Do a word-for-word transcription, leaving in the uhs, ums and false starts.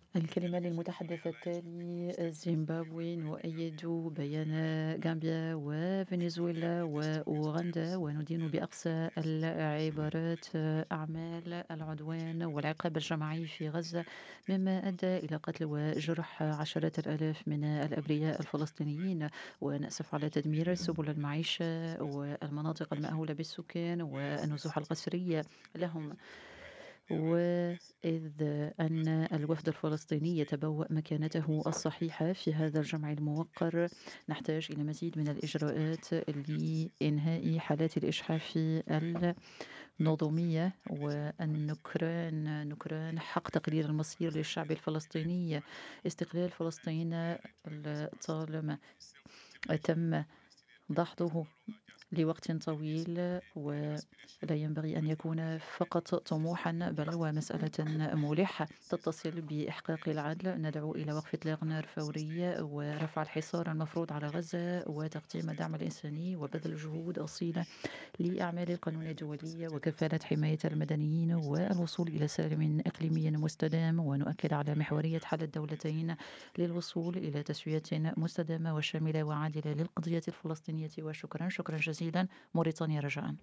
الكلمة للمتحدث التالي: زيمبابوي نؤيد بيان غامبيا وفنزويلا وأوغندا وندين بأقصى العبارات أعمال العدوان والعقاب الجماعي في غزة، مما أدى إلى قتل وجرح عشرات الآلاف من الأبرياء الفلسطينيين، ونأسف على تدمير سبل المعيشة والمناطق المأهولة بالسكان والنزوح القسري لهم. وإذ أن الوفد الفلسطيني يتبوأ مكانته الصحيحة في هذا الجمع الموقر، نحتاج إلى مزيد من الإجراءات لإنهاء حالات الإجحاف النظامية والنكران نكران حق تقرير المصير للشعب الفلسطيني. استقلال فلسطين طالما تم دحضه لوقت طويل، ولا ينبغي أن يكون فقط طموحا بل ومسألة ملحة تتصل بإحقاق العدل. ندعو إلى وقف إطلاق نار فوري ورفع الحصار المفروض على غزة وتقديم الدعم الإنساني وبذل جهود أصيلة لأعمال القانون الدولي وكفالة حماية المدنيين والوصول إلى سلام إقليمي مستدام. ونؤكد على محورية حل الدولتين للوصول إلى تسوية مستدامة وشاملة وعادلة للقضية الفلسطينية. وشكرا شكرا جزيلا. موريتانيا رجاء.